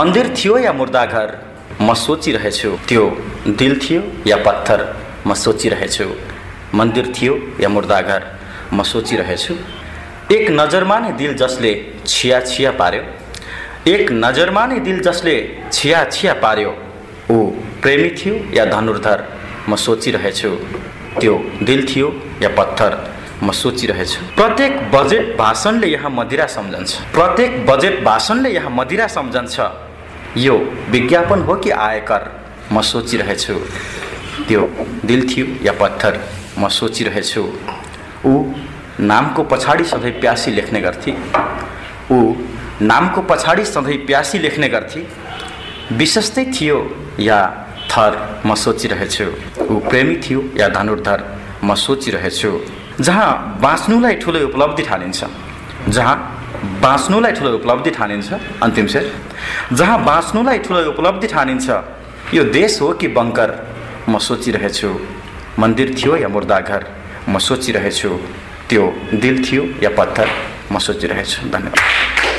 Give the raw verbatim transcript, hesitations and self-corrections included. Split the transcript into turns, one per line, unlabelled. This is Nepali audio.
मन्दिर थियो या मुर्दा घर, म सोचिरहेछु। त्यो दिल थियो या पत्थर, म सोचिरहेछु। मन्दिर थियो या मुर्दा घर, म सोचिरहेछु। एक नजरमा नै दिल जसले छिया छिया पार्यो, एक नजरमा नै दिल जसले छिया छिया पार्यो, ऊ प्रेमी थियो या धनुर्धर, म सोचिरहेछु। त्यो दिल थियो या पत्थर, म सोचिरहेछु। प्रत्येक बजेट भाषणले यहाँ मदिरा सम्झन्छ, प्रत्येक बजेट भाषणले यहाँ मदिरा सम्झन्छ। यो विज्ञापन हो कि आयकर, म सोचिरहेछु। त्यो दिल थियो या पत्थर, म सोचिरहेछु। ऊ नामको पछाडि सधैँ प्यासी लेख्ने गर्थी, ऊ नामको पछाडि सधैँ प्यासी लेख्ने गर्थी। विशेषतै थियो या थर, म सोचिरहेछु। ऊ प्रेमी थियो या धनुर्धर, म सोचिरहेछु। जहाँ बाँच्नुलाई ठुलो उपलब्धि ठानिन्छ, जहाँ बाँच्नुलाई ठुलो उपलब्धि ठानिन्छ, अन्तिम शेर, जहाँ बाँच्नुलाई ठुलो उपलब्धि ठानिन्छ, यो देश हो कि बङ्कर, म सोचिरहेछु। मन्दिर थियो या मुर्दा घर, म सोचिरहेछु। त्यो दिल थियो या पत्थर, म सोचिरहेछु। धन्यवाद।